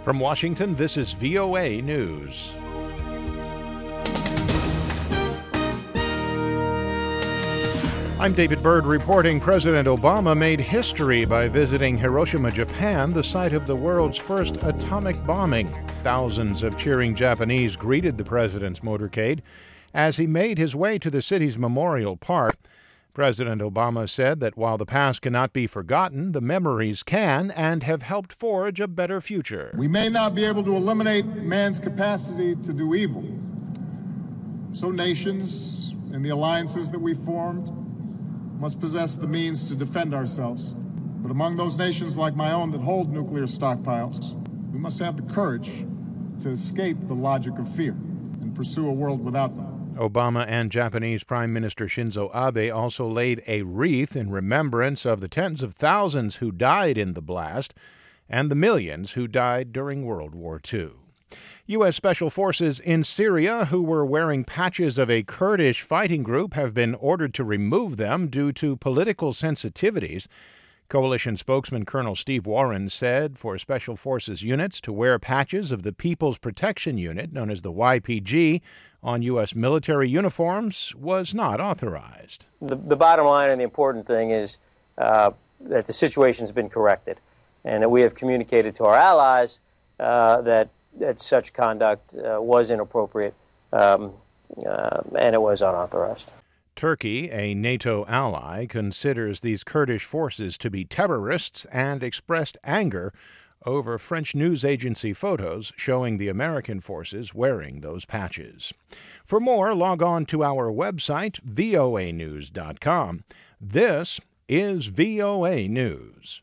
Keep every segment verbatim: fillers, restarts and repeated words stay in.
From Washington, this is V O A News. I'm David Byrd reporting President Obama made history by visiting Hiroshima, Japan, the site of the world's first atomic bombing. Thousands of cheering Japanese greeted the president's motorcade as he made his way to the city's Memorial Park. President Obama said that while the past cannot be forgotten, the memories can and have helped forge a better future. We may not be able to eliminate man's capacity to do evil. So nations and the alliances that we formed must possess the means to defend ourselves. But among those nations like my own that hold nuclear stockpiles, we must have the courage to escape the logic of fear and pursue a world without them. Obama and Japanese Prime Minister Shinzo Abe also laid a wreath in remembrance of the tens of thousands who died in the blast and the millions who died during World War Two. U S. Special Forces in Syria who were wearing patches of a Kurdish fighting group have been ordered to remove them due to political sensitivities. Coalition spokesman Colonel Steve Warren said for Special Forces units to wear patches of the People's Protection Unit, known as the Y P G, on U S military uniforms was not authorized. The, the bottom line and the important thing is uh, that the situation has been corrected and that we have communicated to our allies uh, that, that such conduct uh, was inappropriate um, uh, and it was unauthorized. Turkey, a NATO ally, considers these Kurdish forces to be terrorists and expressed anger over French news agency photos showing the American forces wearing those patches. For more, log on to our website, V O A news dot com. This is V O A News.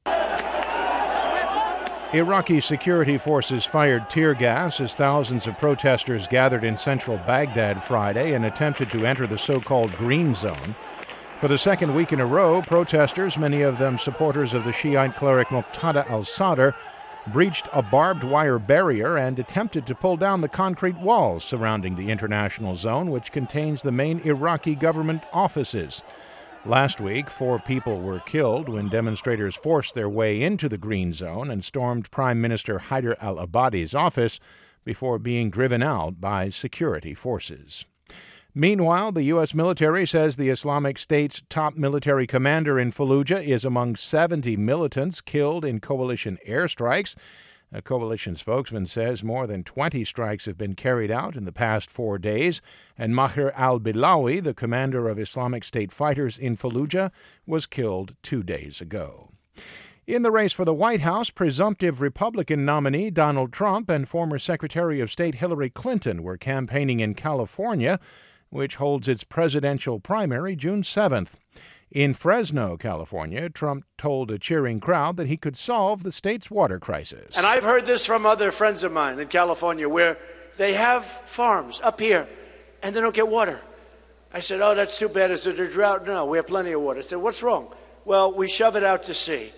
Iraqi security forces fired tear gas as thousands of protesters gathered in central Baghdad Friday and attempted to enter the so-called Green Zone. For the second week in a row, protesters, many of them supporters of the Shiite cleric Muqtada al-Sadr, breached a barbed wire barrier and attempted to pull down the concrete walls surrounding the international zone, which contains the main Iraqi government offices. Last week, four people were killed when demonstrators forced their way into the Green Zone and stormed Prime Minister Haider al-Abadi's office before being driven out by security forces. Meanwhile, the U S military says the Islamic State's top military commander in Fallujah is among seventy militants killed in coalition airstrikes. A coalition spokesman says more than twenty strikes have been carried out in the past four days, and Maher al-Bilawi, the commander of Islamic State fighters in Fallujah, was killed two days ago. In the race for the White House, presumptive Republican nominee Donald Trump and former Secretary of State Hillary Clinton were campaigning in California, which holds its presidential primary June seventh. In Fresno, California, Trump told a cheering crowd that he could solve the state's water crisis. And I've heard this from other friends of mine in California where they have farms up here and they don't get water. I said, oh, that's too bad. Is it a drought? No, we have plenty of water. I said, what's wrong? Well, we shove it out to sea.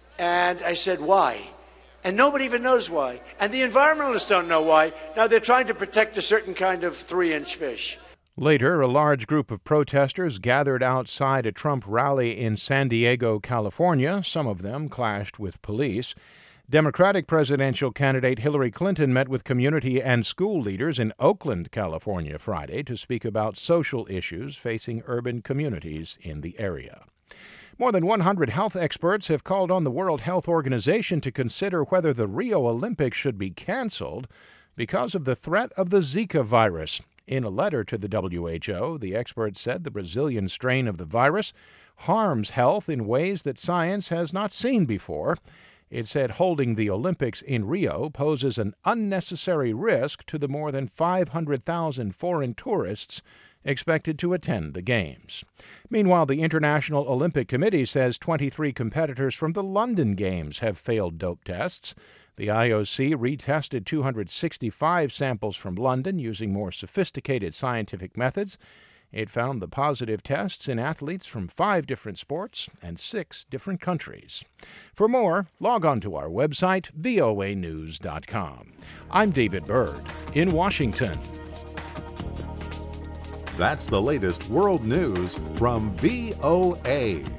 And I said, why? And nobody even knows why. And the environmentalists don't know why. Now they're trying to protect a certain kind of three-inch fish. Later, a large group of protesters gathered outside a Trump rally in San Diego, California. Some of them clashed with police. Democratic presidential candidate Hillary Clinton met with community and school leaders in Oakland, California, Friday to speak about social issues facing urban communities in the area. More than one hundred health experts have called on the World Health Organization to consider whether the Rio Olympics should be canceled because of the threat of the Zika virus. In a letter to the W H O, the experts said the Brazilian strain of the virus harms health in ways that science has not seen before. It said holding the Olympics in Rio poses an unnecessary risk to the more than five hundred thousand foreign tourists expected to attend the Games. Meanwhile, the International Olympic Committee says twenty-three competitors from the London Games have failed dope tests. The I O C retested two hundred sixty-five samples from London using more sophisticated scientific methods. It found the positive tests in athletes from five different sports and six different countries. For more, log on to our website, V O A news dot com. I'm David Byrd in Washington. That's the latest world news from V O A.